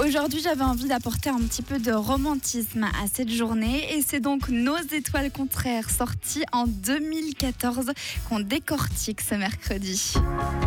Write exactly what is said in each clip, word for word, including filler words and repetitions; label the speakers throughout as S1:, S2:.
S1: Aujourd'hui, j'avais envie d'apporter un petit peu de romantisme à cette journée et c'est donc Nos étoiles contraires sorties en deux mille quatorze qu'on décortique ce mercredi.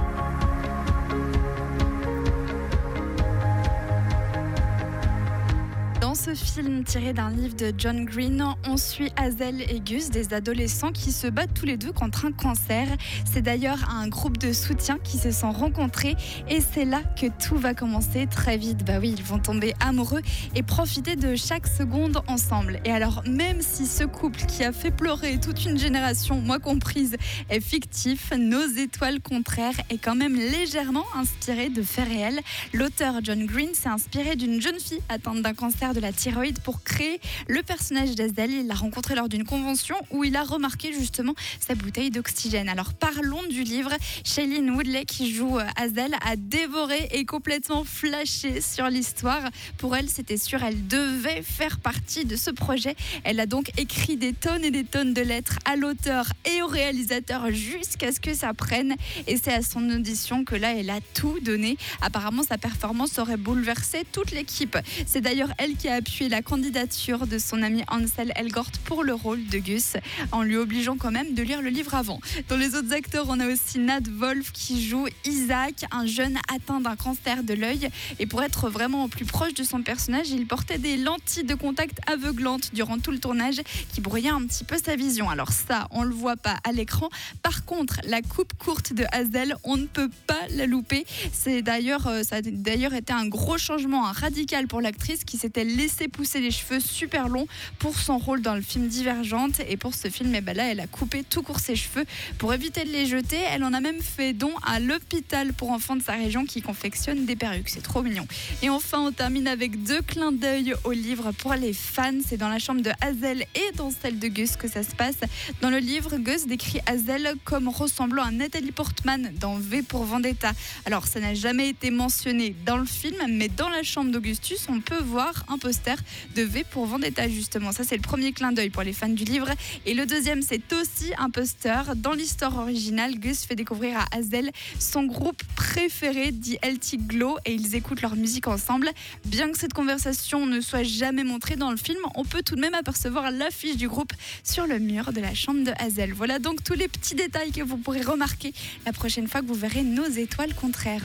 S1: Dans ce film tiré d'un livre de John Green, on suit Hazel et Gus, des adolescents qui se battent tous les deux contre un cancer. C'est d'ailleurs un groupe de soutien qui se sont rencontrés et c'est là que tout va commencer très vite. Bah oui, ils vont tomber amoureux et profiter de chaque seconde ensemble. Et alors, même si ce couple qui a fait pleurer toute une génération, moi comprise, est fictif, Nos étoiles contraires est quand même légèrement inspiré de faits réels. L'auteur John Green s'est inspiré d'une jeune fille atteinte d'un cancer de la thyroïde pour créer le personnage d'Hazel. Il l'a rencontré lors d'une convention où il a remarqué justement sa bouteille d'oxygène. Alors parlons du livre. Shailene Woodley, qui joue Hazel, a dévoré et complètement flashé sur l'histoire. Pour elle, c'était sûr, elle devait faire partie de ce projet. Elle a donc écrit des tonnes et des tonnes de lettres à l'auteur et au réalisateur jusqu'à ce que ça prenne. Et c'est à son audition que là, elle a tout donné. Apparemment, sa performance aurait bouleversé toute l'équipe. C'est d'ailleurs elle qui a appuyé la candidature de son ami Ansel Elgort pour le rôle de Gus, en lui obligeant quand même de lire le livre avant. Dans les autres acteurs, on a aussi Nat Wolff qui joue Isaac, un jeune atteint d'un cancer de l'œil. Et pour être vraiment au plus proche de son personnage, il portait des lentilles de contact aveuglantes durant tout le tournage qui brouillaient un petit peu sa vision. Alors ça, on le voit pas à l'écran. Par contre, la coupe courte de Hazel, on ne peut pas la louper. C'est d'ailleurs, ça a d'ailleurs été un gros changement, un radical pour l'actrice qui s'était laissé pousser les cheveux super longs pour son rôle dans le film Divergente. Et pour ce film, eh ben là, elle a coupé tout court ses cheveux pour éviter de les jeter. Elle en a même fait don à l'hôpital pour enfants de sa région qui confectionne des perruques. C'est trop mignon. Et enfin, on termine avec deux clins d'œil au livre pour les fans. C'est dans la chambre de Hazel et dans celle de Gus que ça se passe. Dans le livre, Gus décrit Hazel comme ressemblant à Nathalie Portman dans V pour Vendetta. Alors, ça n'a jamais été mentionné dans le film, mais dans la chambre d'Augustus, on peut voir un poster de V pour Vendetta justement. Ça, c'est le premier clin d'œil pour les fans du livre. Et le deuxième, c'est aussi un poster. Dans l'histoire originale, Gus fait découvrir à Hazel son groupe préféré, The Celtic Glow, et ils écoutent leur musique ensemble. Bien que cette conversation ne soit jamais montrée dans le film, on peut tout de même apercevoir l'affiche du groupe sur le mur de la chambre de Hazel. Voilà donc tous les petits détails que vous pourrez remarquer la prochaine fois que vous verrez Nos étoiles contraires.